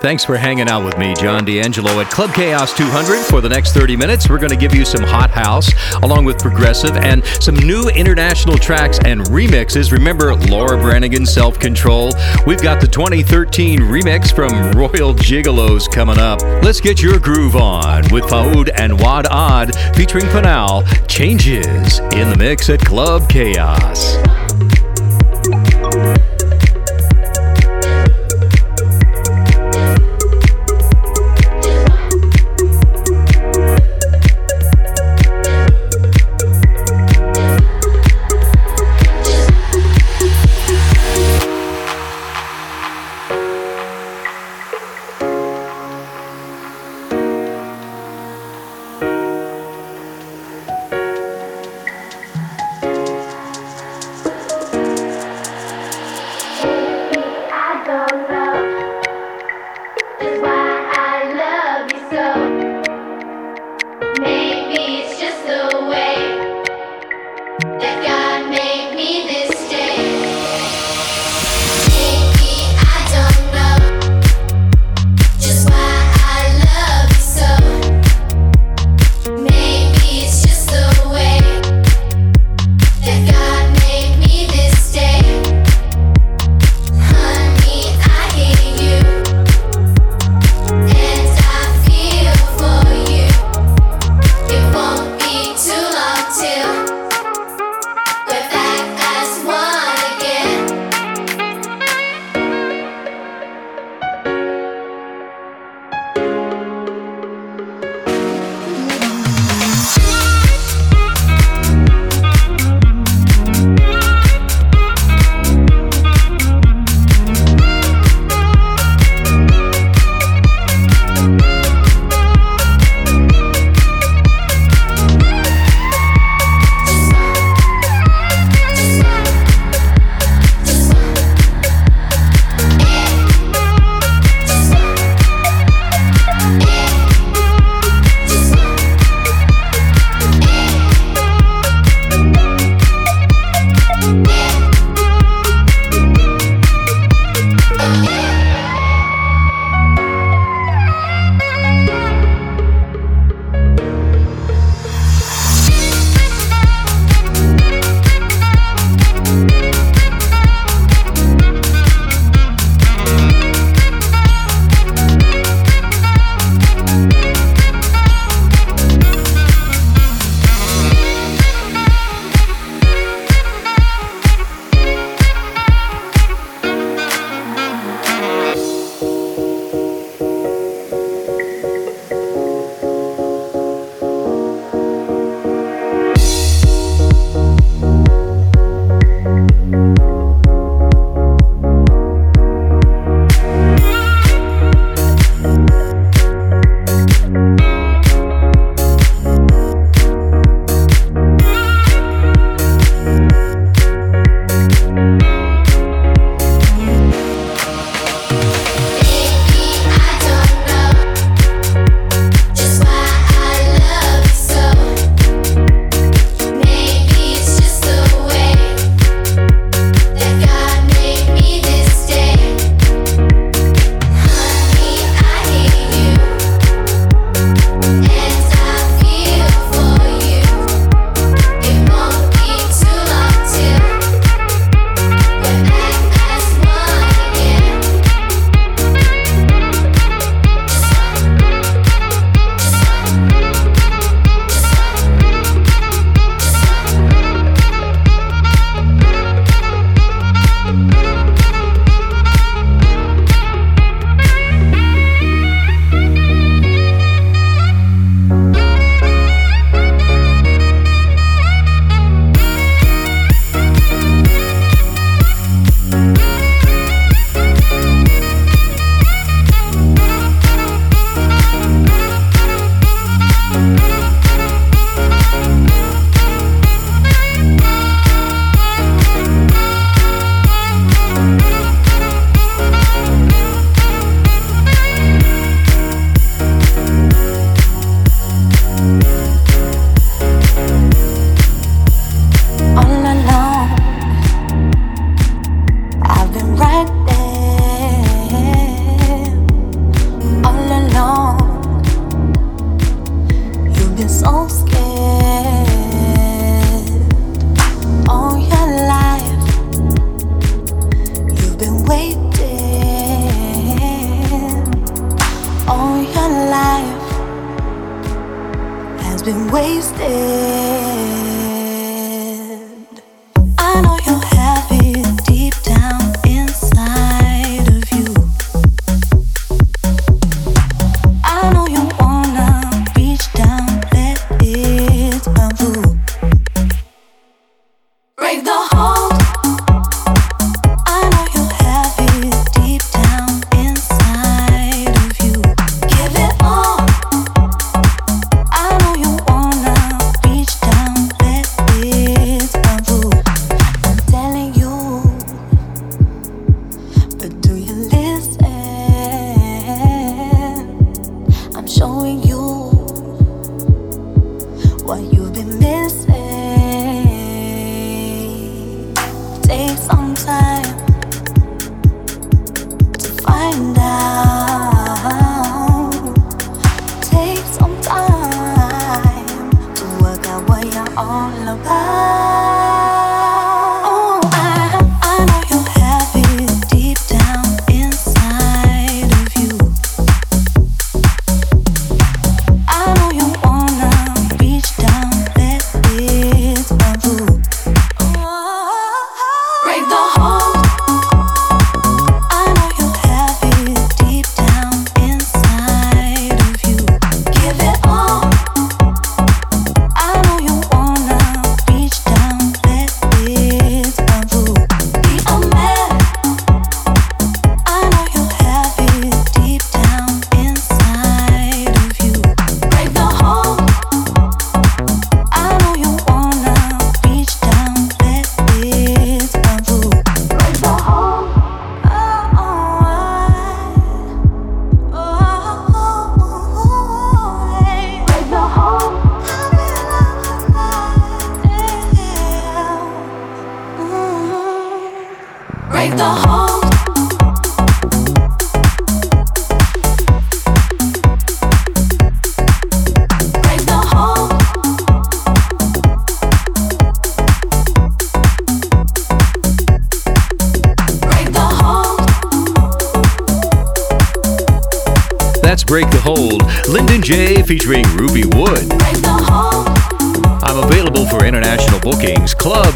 Thanks for hanging out with me, John D'Angelo, at Club Chaos 200 for the next 30 minutes. We're going to give you some hot house, along with progressive, and some new international tracks and remixes. Remember Laura Branigan's Self-Control? We've got the 2013 remix from Royal Gigolos coming up. Let's get your groove on with Faoud and Wad Odd featuring Panal. Changes in the mix at Club Chaos. has been wasted. I know you have it deep down inside of you. I know you wanna reach down, let it unfold. Break the hold. I know you have it deep down inside of you. Give it all. I know you wanna reach down, let it unfold. I'm telling you, but do you listen? I'm showing you what you've been missing. Take some time to find out. Take some time to work out what you're all about. Oh, I know you have it deep down inside of you. I know you wanna reach down, let it unfold. Break the hold. I know you have it deep down inside of you. Give it all. I know you wanna reach down, let it unfold. Be a man. I know you have it deep down inside of you. Break the hold. I know you wanna reach down, let it unfold. Break the hold. Break the hold. Break the hold. Break the hold. Break the hold. That's Break the Hold, Lyndon J featuring Ruby Wood. Break the hold. I'm available for international bookings,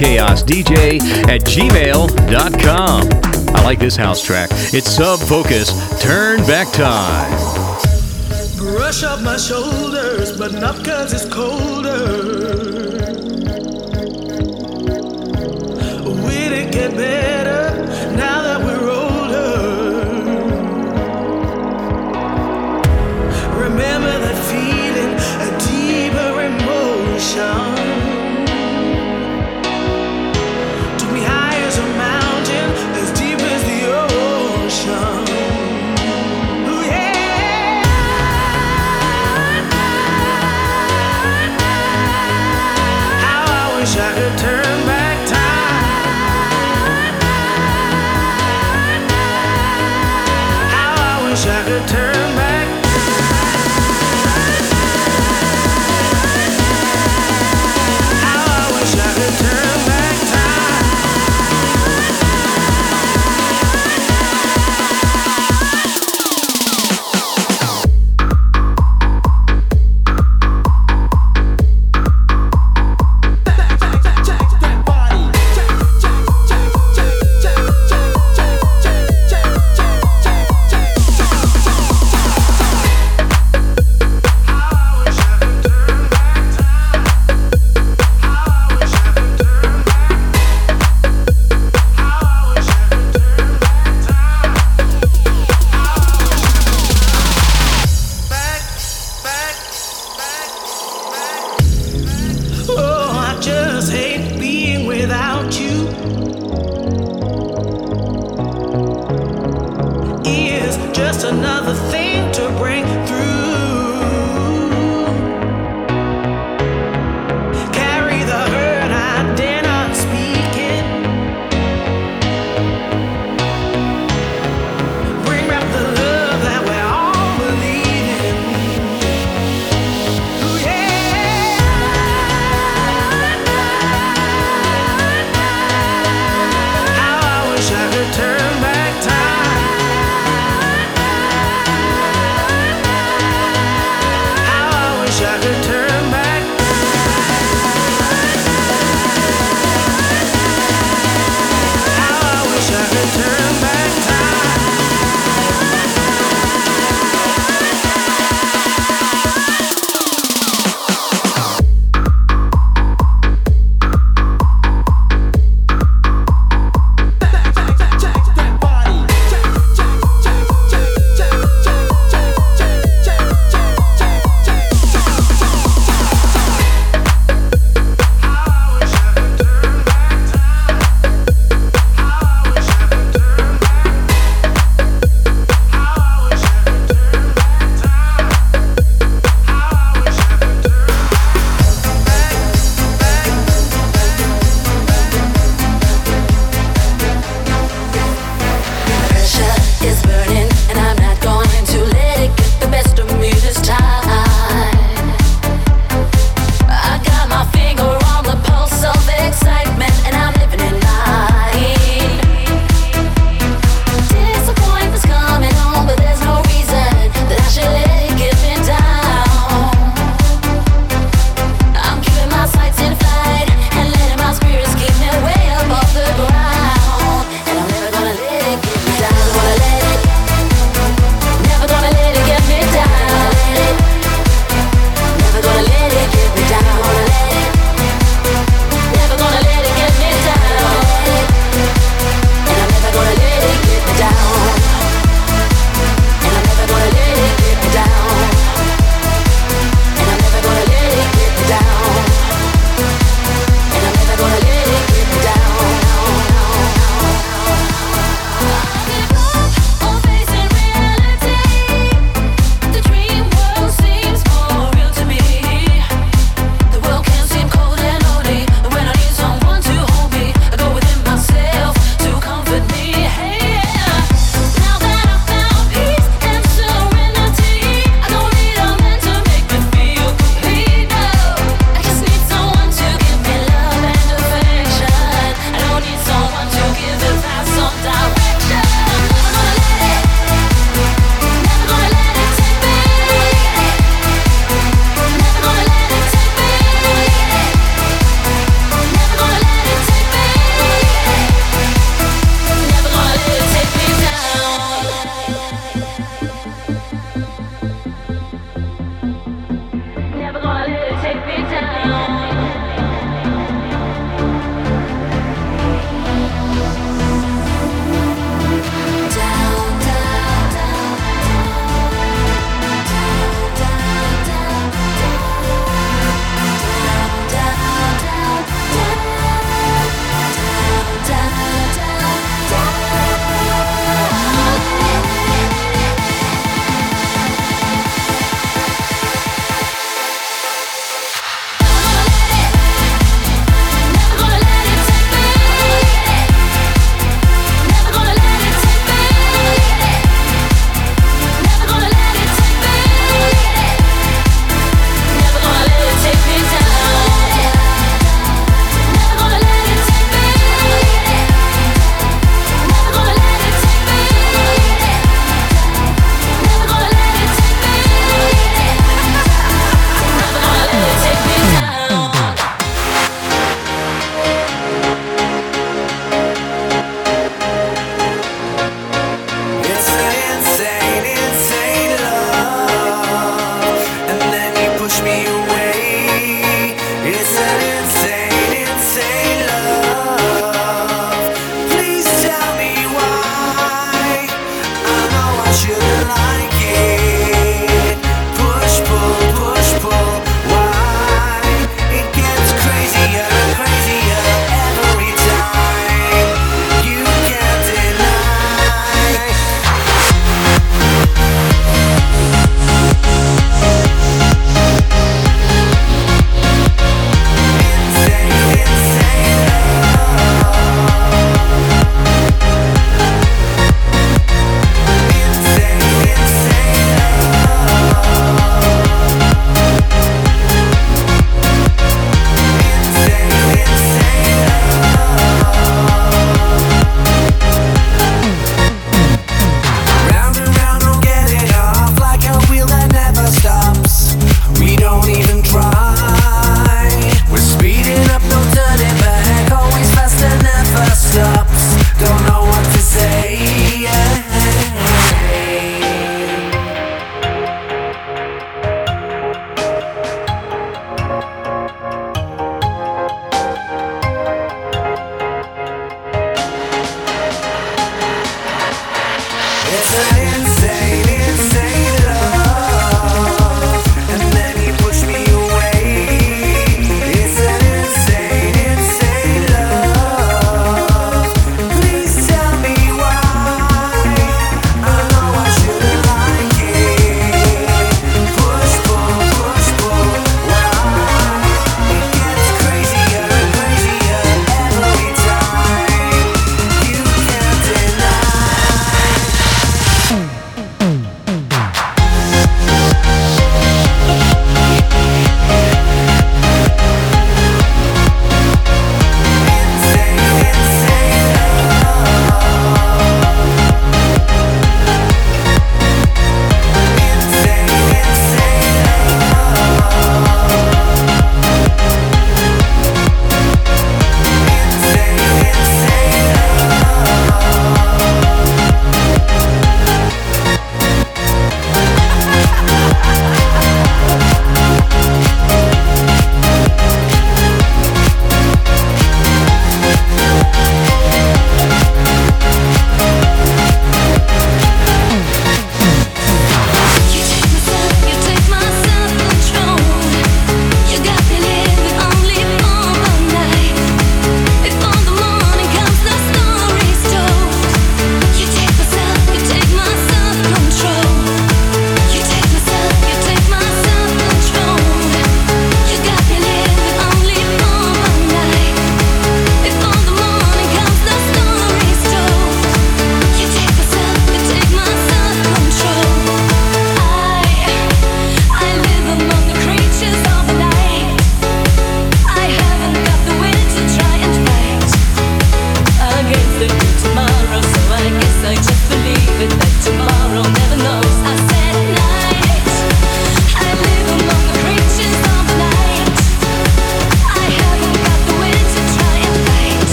clubchaosdj@gmail.com. I like this house track. It's Sub Focus, Turn Back Time. Brush off my shoulders, but not 'cause it's colder. Will it get better now that we're older? Remember that feeling, a deeper emotion. Took me high as a mountain, as deep as the ocean. Ooh, yeah. How I wish I could turn back time. How I wish I could turn back. How I wish I could turn back time.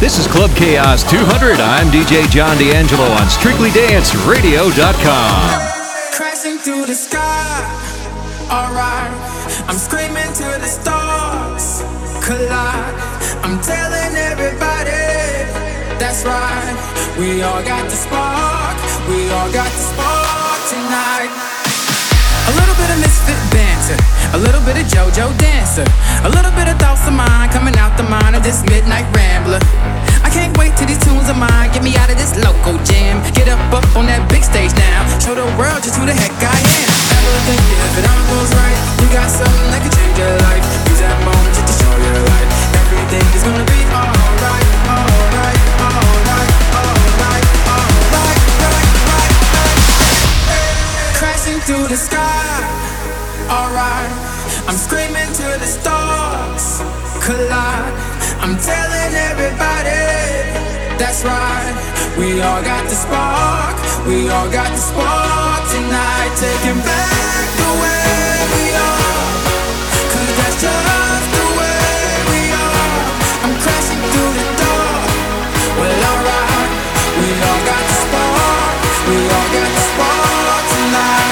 This is Club Chaos 200. I'm DJ John D'Angelo on StrictlyDanceRadio.com. Crashing through the sky, alright. I'm screaming to the stars, collide. I'm telling everybody, that's right. We all got the spark, we all got the spark tonight. A little bit of misfit banter, a little bit of JoJo dancer, a little bit of thoughts of mine coming out the mind of this midnight rambler. I can't wait till these tunes of mine get me out of this local jam. Get up on that big stage now, show the world just who the heck I am. Ever think if it all goes right, you got something that could change your life. Use that moment just to show your light. Everything is gonna be alright, alright, alright, alright, alright, right. Crashing through the sky, alright. I'm screaming to the stars, collide. I'm telling everybody, that's right. We all got the spark, we all got the spark tonight. Taking back the way we are, 'cause that's just the way we are. I'm crashing through the door, well alright. We all got the spark, we all got the spark tonight.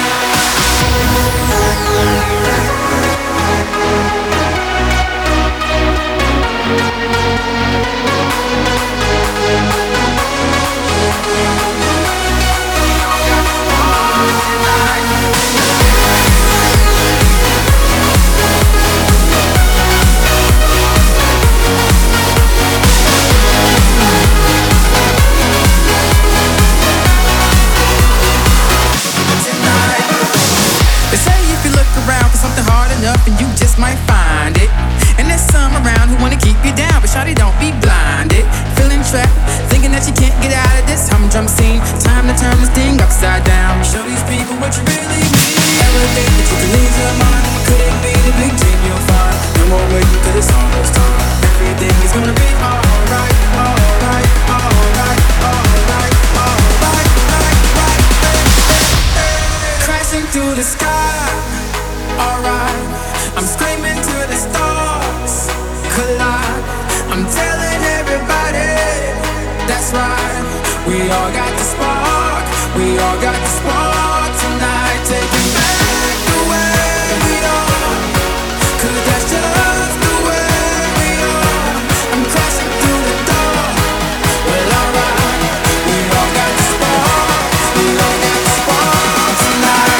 They say if you look around for something hard enough, and you just might find it. And there's some around who wanna keep you down, but shawty, don't be blinded. Feeling trapped, thinking that you can't get out of this humdrum scene. Time to turn this thing upside down. Show these people what you really mean. Ever think that you can lose your mind? Could it be the big dream you'll find? No more waiting 'cause it's almost time. Everything is gonna be alright, alright, alright, alright, alright, right. Crashing through the sky, alright. I'm screaming to the stars, collide. I'm telling everybody, that's right. We all got the spark, we all got the spark tonight. Taking back the way we are, 'cause that's just the way we are. I'm crashing through the door, well alright. We all got the spark, we all got the spark tonight.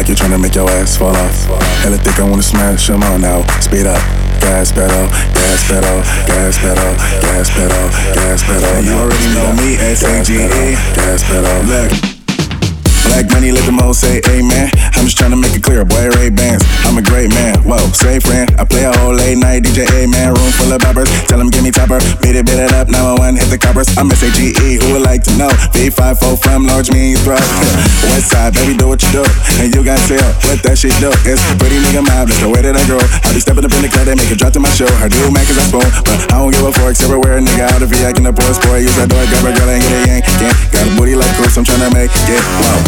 like you're trying to make your ass fall off. Hella thick, I wanna smash them all now. Speed up. Gas pedal, gas pedal, gas pedal, gas pedal, gas pedal. You already know me, S-A-G-E. Gas pedal, look. Black money, let them all say amen. I'm just trying to make it clear, boy, Ray-Bans. I'm a great man, whoa, say friend. I play a whole late night DJ, man. Room full of boppers, tell them give me topper. Beat it up, 911, hit the coppers. I'm S-A-G-E, who would like to know? V54 from large means, bro. West side, baby, do what you do. And you got tell what that shit do. It's pretty nigga mob, that's the way that I grow. I be stepping up in the club, they make it drop to my show. Her do man, cause I spoon, but I don't give a fork. Everywhere, nigga, out of VI, in the poor sport. Use that door, grab a girl, and get a yank. Got a booty like Chris, I'm tryna make it, whoa.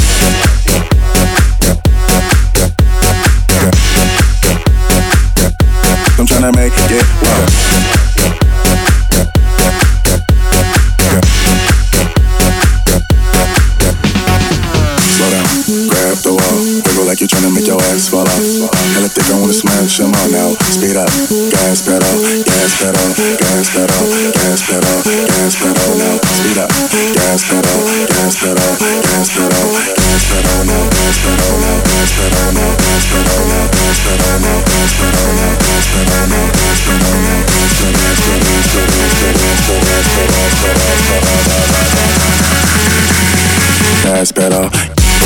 I'm tryna make it, whoa. Slow down, grab the wall. Wiggle like you're tryna make your ass fall off. Hella thick, I wanna smash them all now. Speed up, gas pedal, gas pedal, gas pedal, gas pedal, gas pedal now. Speed up, gas pedal, gas pedal, gas pedal, gas pedal now, gas pedal now, gas pedal now, gas pedal now, gas pedal now, gas pedal now, gas pedal now, gas pedal now, gas pedal, gas pedal, gas pedal, gas pedal, gas pedal, gas pedal, gas pedal.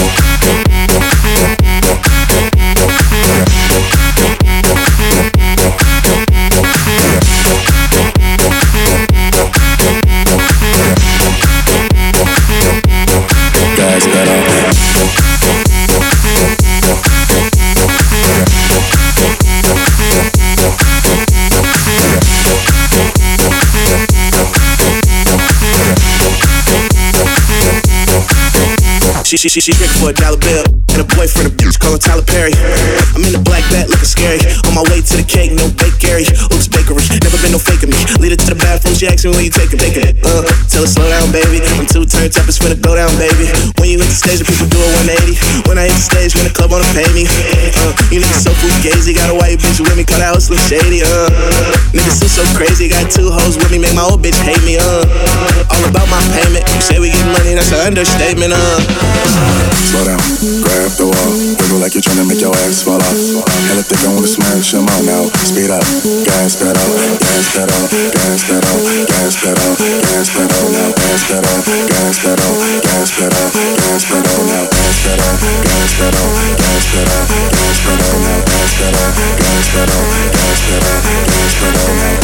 She drink for $1 bill and a boyfriend, a bitch callin' Tyler Perry. I'm in the black bat looking scary. On my way to the cake, no bakery. Oops, bakery, never been no faking me. Lead her to the bathroom, she asks me when you taking it. Tell her slow down, baby. I'm too turned up, it's finna go down, baby. When you hit the stage, the people do a 180. When I hit the stage, when the club wanna pay me. You niggas so fugazi, got a white bitch with me, call that hoe Slim Shady. Niggas so crazy, got 2 hoes with me, make my old bitch hate me. All about my payment. You say we get money, that's an understatement. Slow down, grab the wall. Wiggle like you're tryna make your ass fall off. Hella thick, I wanna smash them all now. Speed up, gas pedal, gas pedal, gas pedal, gas pedal, gas pedal now. Gas pedal, gas pedal, gas pedal, gas pedal now. Gas pedal, gas pedal, gas pedal, gas pedal now. Gas pedal, gas pedal, gas pedal, gas pedal now.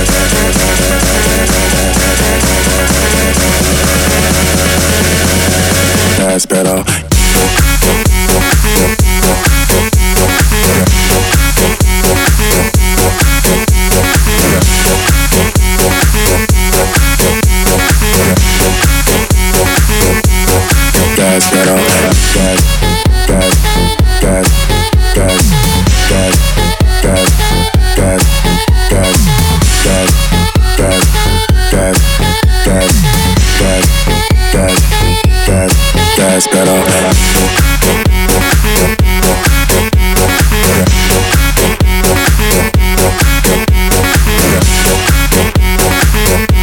Gas pedal. Gas pedal, gas, gas, gas, gas, gas, gas, gas, gas, gas, gas, gas, gas, gas, gas, gas, gas pedal.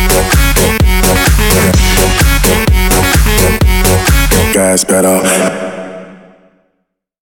Gas pedal.